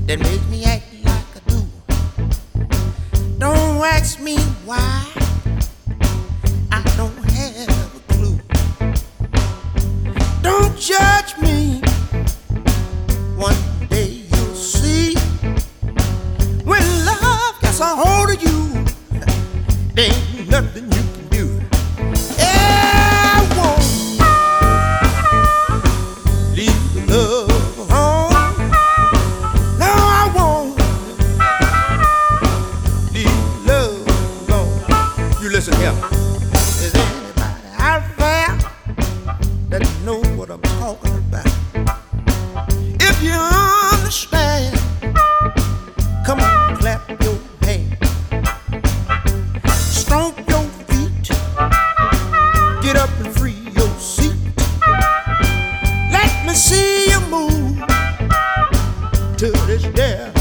that makes me act like I do. Don't ask me why, I don't have a clue. Don't judge me, one day you'll see. When love gets a hold of you, there ain't nothing you can do. Yeah, I won't leave the love alone. No, I won't leave love alone. You listen here. Is anybody out there that know what I'm talking about? If you understand, come on, clap your hands, stomp your feet, get up and free your seat. Let me see you move to this there